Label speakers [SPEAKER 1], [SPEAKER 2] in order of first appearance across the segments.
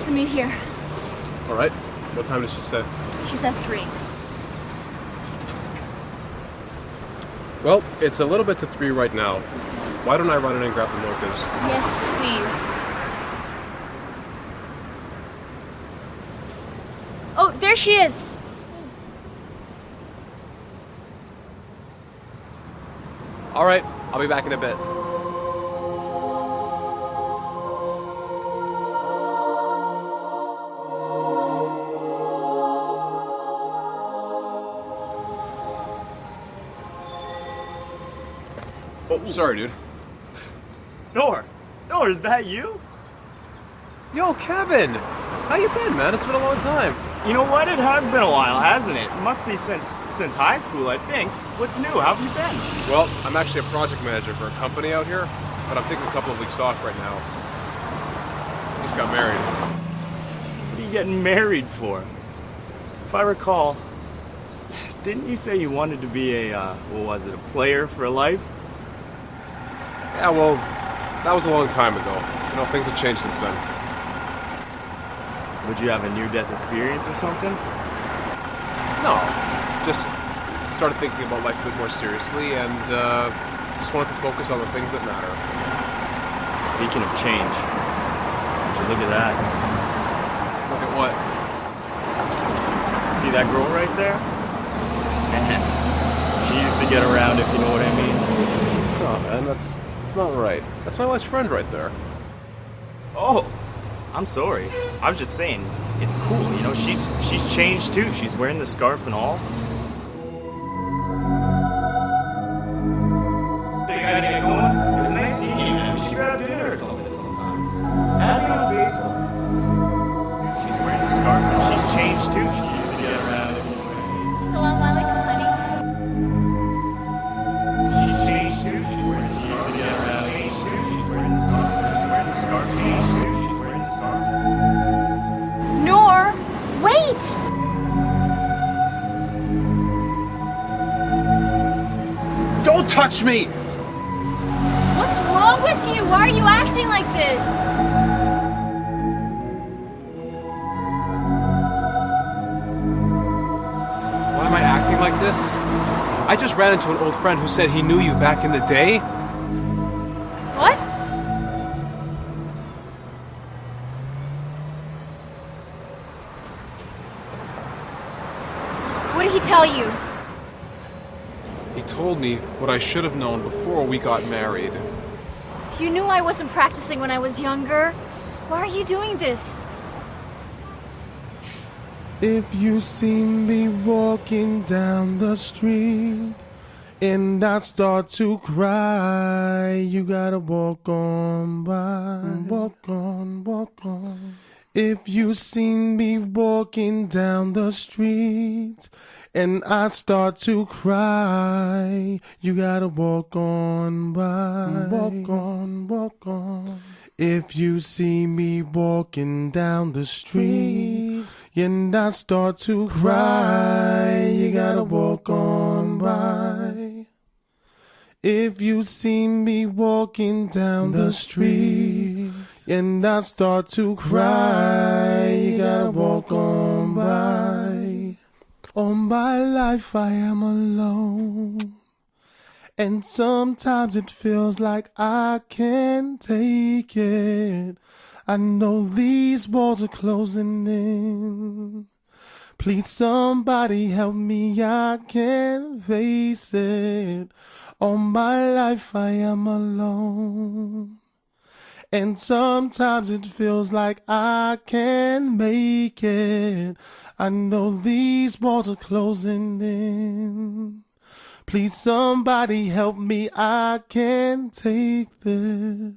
[SPEAKER 1] to meet here.
[SPEAKER 2] All right. What time did she say?
[SPEAKER 1] She said 3.
[SPEAKER 2] Well, it's a little bit to 3 right now. Why don't I run in and grab the mochas?
[SPEAKER 1] Yes, please. Oh, there she is.
[SPEAKER 2] All right, I'll be back in a bit. Oh, sorry, dude.
[SPEAKER 3] Nor, is that you?
[SPEAKER 2] Yo, Kevin! How you been, man? It's been a long time.
[SPEAKER 3] You know what? It has been a while, hasn't it? It must be since high school, I think. What's new? How have you been?
[SPEAKER 2] Well, I'm actually a project manager for a company out here, but I'm taking a couple of weeks off right now. Just got married.
[SPEAKER 3] What are you getting married for? If I recall, didn't you say you wanted to be a player for life?
[SPEAKER 2] Yeah, well, that was a long time ago. You know, things have changed since then.
[SPEAKER 3] Would you have a near-death experience or something?
[SPEAKER 2] No, just started thinking about life a bit more seriously and just wanted to focus on the things that matter.
[SPEAKER 3] Speaking of change, would you look at that?
[SPEAKER 2] Look at what?
[SPEAKER 3] See that girl right there? She used to get around, if you know what I mean.
[SPEAKER 2] Oh, man, that's not right. That's my best friend right there.
[SPEAKER 3] Oh, I'm sorry. I was just saying, it's cool, you know, she's changed too. She's wearing the scarf and all. Big idea going. It was nice seeing you, man. We should grab dinner or something sometime. Add me on Facebook. She's wearing the scarf and she's changed too. She used to get around.
[SPEAKER 1] Assalamu alaikum, honey.
[SPEAKER 3] She's changed too. She's wearing the scarf. She used to get around. Changed too. She's wearing the scarf. She's wearing the scarf. Changed too. She's wearing the scarf.
[SPEAKER 1] Noor, wait!
[SPEAKER 2] Don't touch me!
[SPEAKER 1] What's wrong with you? Why are you acting like this?
[SPEAKER 2] Why am I acting like this? I just ran into an old friend who said he knew you back in the day.
[SPEAKER 1] What? What did he tell you?
[SPEAKER 2] He told me what I should have known before we got married.
[SPEAKER 1] You knew I wasn't practicing when I was younger. Why are you doing this?
[SPEAKER 4] If you see me walking down the street and I start to cry, you gotta walk on by. Walk on, walk on. If you see me walking down the street and I start to cry, you gotta walk on by. Walk on, walk on. If you see me walking down the street and I start to cry, you gotta walk on by. If you see me walking down the street and I start to cry, you gotta walk on by. All my life I am alone, and sometimes it feels like I can't take it. I know these walls are closing in. Please somebody help me, I can't face it. All my life I am alone, and sometimes it feels like I can't make it. I know these walls are closing in. Please somebody help me, I can't take this.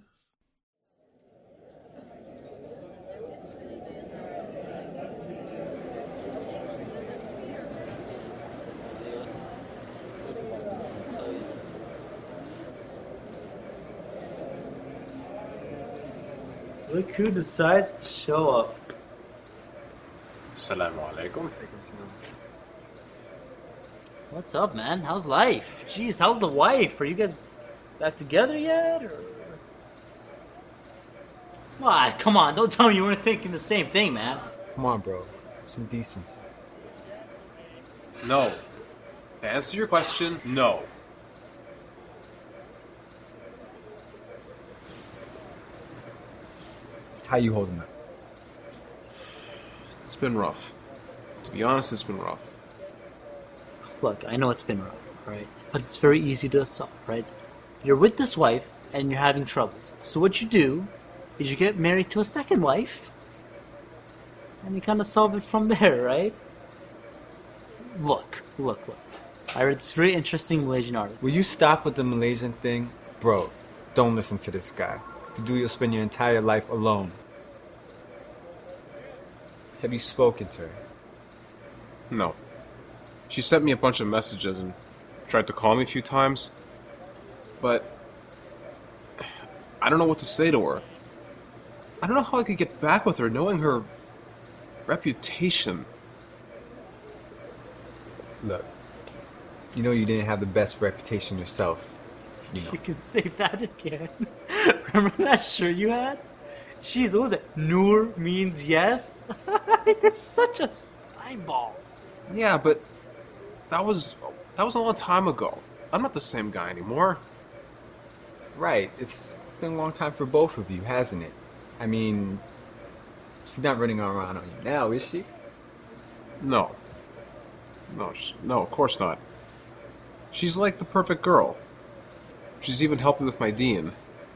[SPEAKER 5] Look who decides to show up.
[SPEAKER 2] Assalamu alaikum.
[SPEAKER 5] What's up, man? How's life? Jeez, how's the wife? Are you guys back together yet? Or... What? Come on, don't tell me you weren't thinking the same thing, man.
[SPEAKER 6] Come on, bro. Some decency.
[SPEAKER 2] No. To answer your question, no.
[SPEAKER 6] How you holding up?
[SPEAKER 2] It's been rough. To be honest, it's been rough.
[SPEAKER 5] Look, I know it's been rough, right? But it's very easy to solve, right? You're with this wife and you're having troubles. So what you do is you get married to a second wife and you kind of solve it from there, right? Look. I read this very interesting Malaysian article.
[SPEAKER 6] Will you stop with the Malaysian thing? Bro, don't listen to this guy. If you do, you'll spend your entire life alone. Have you spoken to her?
[SPEAKER 2] No. She sent me a bunch of messages and tried to call me a few times. But I don't know what to say to her. I don't know how I could get back with her knowing her reputation.
[SPEAKER 6] Look, you know you didn't have the best reputation yourself. You know.
[SPEAKER 5] You can say that again. Remember that shirt you had? Jeez, what was it? Nur means yes? You're such a eyeball.
[SPEAKER 2] Yeah, but that was a long time ago. I'm not the same guy anymore.
[SPEAKER 6] Right, it's been a long time for both of you, hasn't it? I mean, she's not running around on you now, is she?
[SPEAKER 2] No. No, of course not. She's like the perfect girl. She's even helped me with my dean.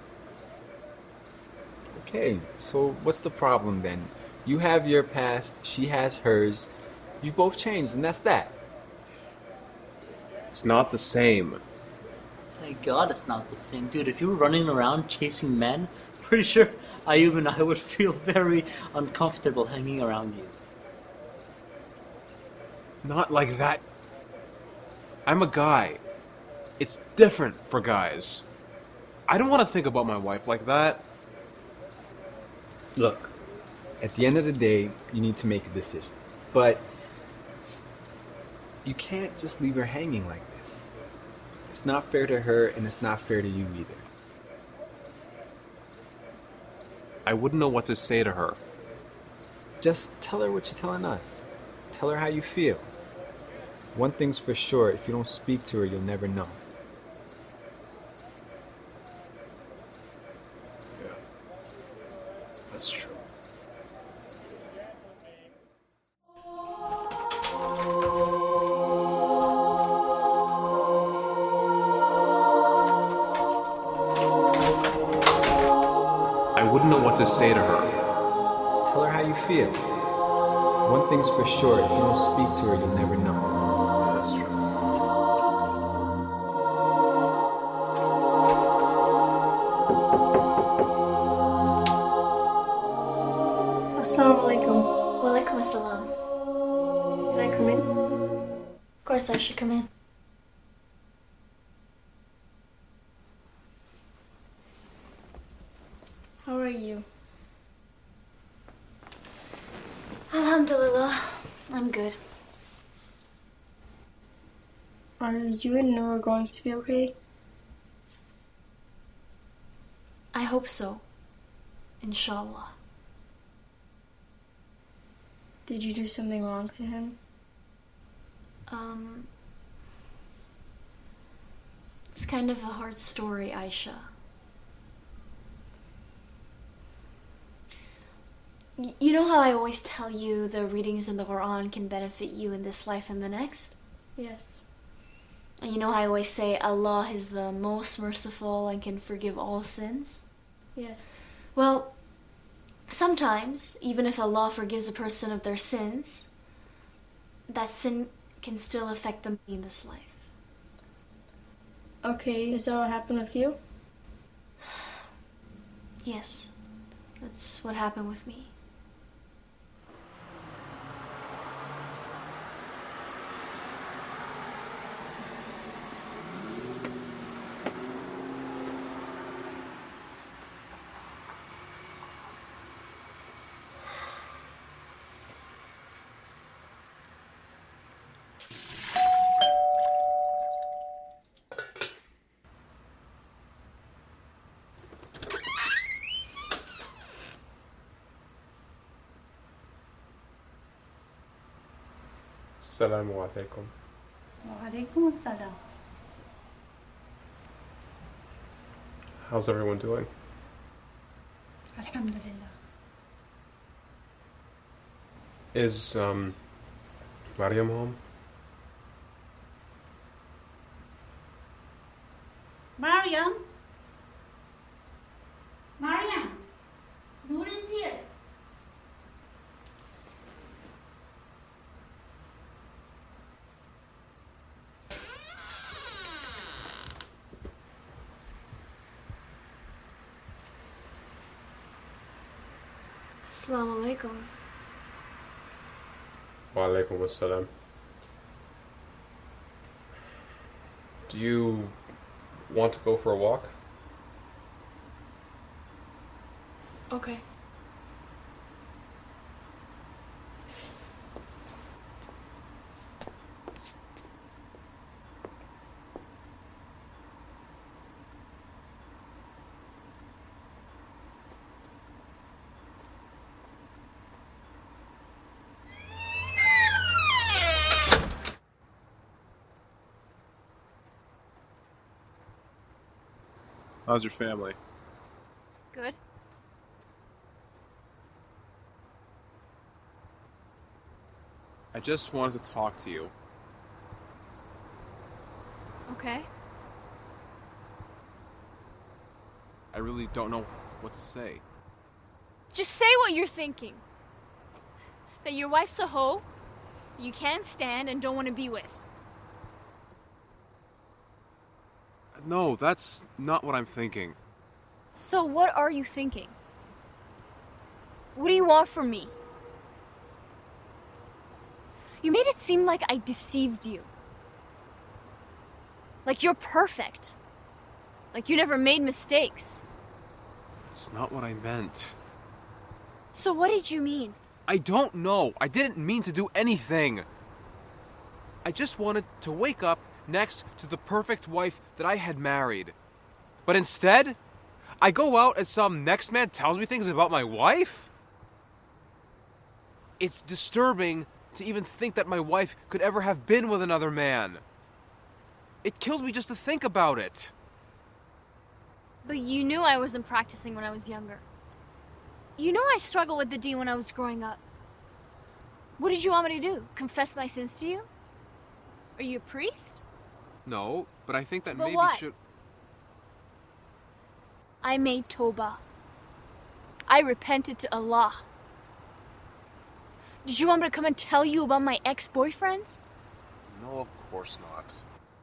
[SPEAKER 6] Okay, so what's the problem then? You have your past, she has hers. You both changed, and that's that.
[SPEAKER 2] It's not the same.
[SPEAKER 5] Thank God it's not the same. Dude, if you were running around chasing men, pretty sure I would feel very uncomfortable hanging around you.
[SPEAKER 2] Not like that. I'm a guy. It's different for guys. I don't want to think about my wife like that.
[SPEAKER 6] Look, at the end of the day, you need to make a decision. But you can't just leave her hanging like this. It's not fair to her, and it's not fair to you either.
[SPEAKER 2] I wouldn't know what to say to her.
[SPEAKER 6] Just tell her what you're telling us. Tell her how you feel. One thing's for sure, if you don't speak to her, you'll never know.
[SPEAKER 2] Yeah. That's true. I wouldn't know what to say to her.
[SPEAKER 6] Tell her how you feel. One thing's for sure, if you don't speak to her, you'll never know.
[SPEAKER 2] That's true.
[SPEAKER 7] Assalamualaikum.
[SPEAKER 1] Walaikum assalam.
[SPEAKER 7] Can I come in?
[SPEAKER 1] Of course I should come in.
[SPEAKER 7] How are you?
[SPEAKER 1] Alhamdulillah. I'm good.
[SPEAKER 7] Are you and Noah going to be okay?
[SPEAKER 1] I hope so. Inshallah.
[SPEAKER 7] Did you do something wrong to him?
[SPEAKER 1] It's kind of a hard story, Aisha. You know how I always tell you the readings in the Quran can benefit you in this life and the next?
[SPEAKER 7] Yes.
[SPEAKER 1] And you know how I always say Allah is the most merciful and can forgive all sins?
[SPEAKER 7] Yes.
[SPEAKER 1] Well, sometimes, even if Allah forgives a person of their sins, that sin can still affect them in this life.
[SPEAKER 7] Okay, is that what happened with you?
[SPEAKER 1] Yes, that's what happened with me.
[SPEAKER 2] Assalamu alaikum.
[SPEAKER 8] وعليكم السلام.
[SPEAKER 2] How's everyone doing?
[SPEAKER 8] الحمد لله.
[SPEAKER 2] Is, Mariam home?
[SPEAKER 8] Mariam? Mariam? Noor is here.
[SPEAKER 1] Assalamu alaikum.
[SPEAKER 2] Wa alaikum assalam. Do you want to go for a walk?
[SPEAKER 1] Okay.
[SPEAKER 2] How's your family?
[SPEAKER 1] Good.
[SPEAKER 2] I just wanted to talk to you.
[SPEAKER 1] Okay.
[SPEAKER 2] I really don't know what to say.
[SPEAKER 1] Just say what you're thinking. That your wife's a hoe, you can't stand and don't want to be with.
[SPEAKER 2] No, that's not what I'm thinking.
[SPEAKER 1] So what are you thinking? What do you want from me? You made it seem like I deceived you. Like you're perfect. Like you never made mistakes.
[SPEAKER 2] It's not what I meant.
[SPEAKER 1] So what did you mean?
[SPEAKER 2] I don't know. I didn't mean to do anything. I just wanted to wake up next to the perfect wife that I had married. But instead, I go out and some next man tells me things about my wife? It's disturbing to even think that my wife could ever have been with another man. It kills me just to think about it.
[SPEAKER 1] But you knew I wasn't practicing when I was younger. You know I struggled with the D when I was growing up. What did you want me to do? Confess my sins to you? Are you a priest?
[SPEAKER 2] No, but I think that
[SPEAKER 1] But
[SPEAKER 2] maybe
[SPEAKER 1] what?
[SPEAKER 2] should...
[SPEAKER 1] I made Toba. I repented to Allah. Did you want me to come and tell you about my ex-boyfriends?
[SPEAKER 2] No, of course not.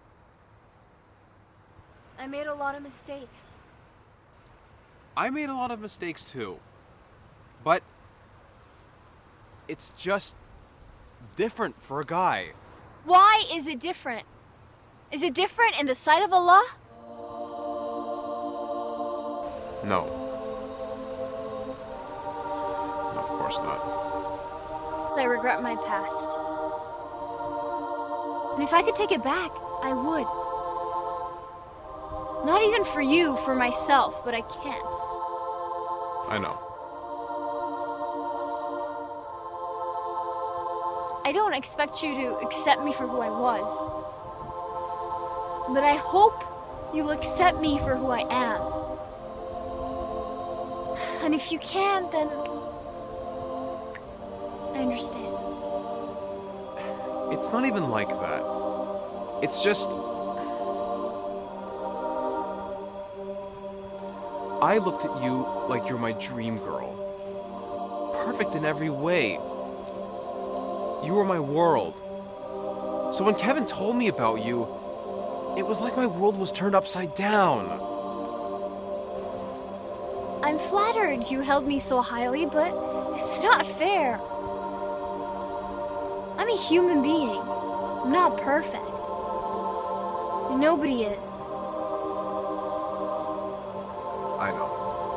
[SPEAKER 1] I made a lot of mistakes.
[SPEAKER 2] I made a lot of mistakes too. But it's just different for a guy.
[SPEAKER 1] Why is it different? Is it different in the sight of Allah?
[SPEAKER 2] No. Of course not.
[SPEAKER 1] I regret my past. And if I could take it back, I would. Not even for you, for myself, but I can't.
[SPEAKER 2] I know.
[SPEAKER 1] I don't expect you to accept me for who I was. But I hope you'll accept me for who I am. And if you can't, then I understand.
[SPEAKER 2] It's not even like that. It's just... I looked at you like you're my dream girl. Perfect in every way. You were my world. So when Kevin told me about you, it was like my world was turned upside down.
[SPEAKER 1] I'm flattered you held me so highly, but it's not fair. I'm a human being. I'm not perfect. And nobody is.
[SPEAKER 2] I know.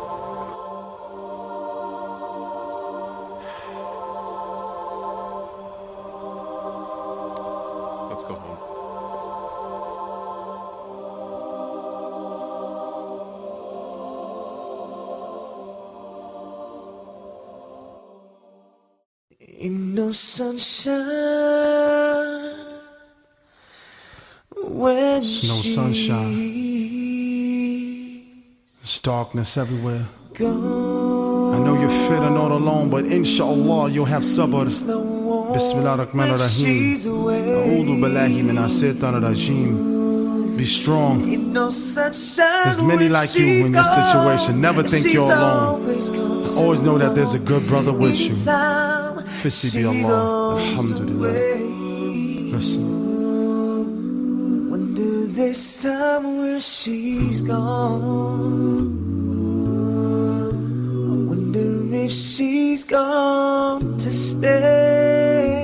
[SPEAKER 2] Let's go home.
[SPEAKER 9] Ain't no sunshine
[SPEAKER 4] It's no sunshine. There's darkness everywhere. I know you're feeling all alone, but inshallah you'll have sabr. Bismillah ar-Rahman ar-Rahim. A'udhu billahi min ash-shaytan ar-rajim. Be strong. There's many like you in this situation. Never think you're alone. Always know that there's a good brother with you. Fissi bi Allah. Alhamdulillah. Listen.
[SPEAKER 9] Wonder this time where she's gone. I wonder if she's gone to stay.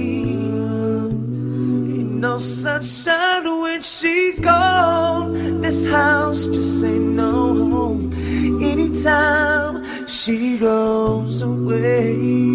[SPEAKER 9] Ain't no sunshine when she's gone. This house just ain't no home. Anytime she goes away.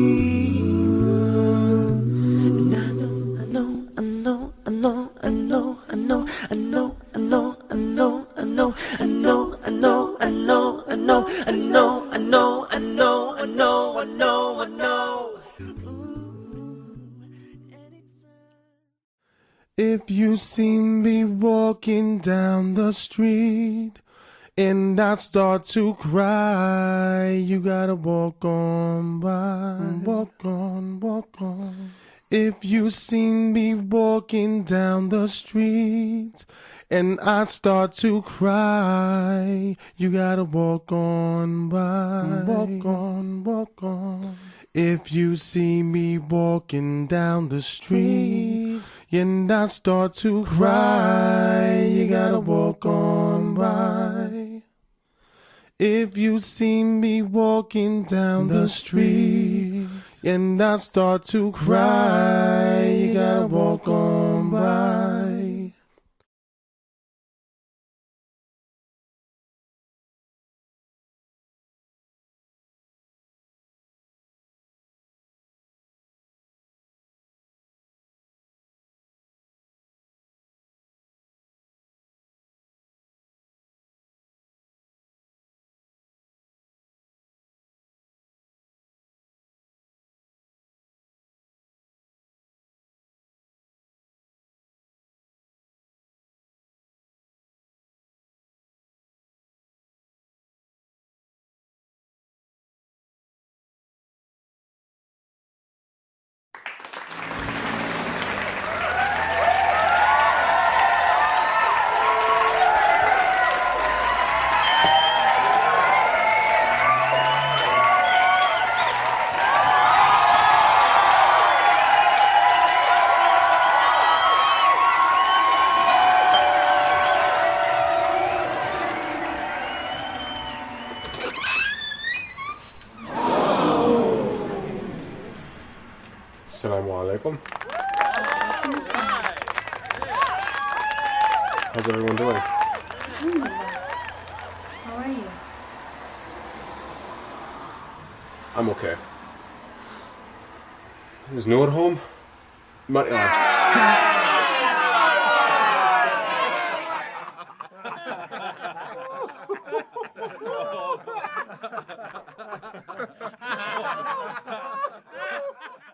[SPEAKER 4] If you see me walking down the street and I start to cry, you gotta walk on by. Walk on, walk on. If you see me walking down the street and I start to cry, you gotta walk on by. Walk on, walk on. If you see me walking down the street and I start to cry, you gotta walk on by. If you see me walking down the street and I start to cry, you gotta walk on by.
[SPEAKER 2] Assalamu alaikum. How's everyone doing?
[SPEAKER 8] How are you?
[SPEAKER 2] I'm okay. Is Noor at home?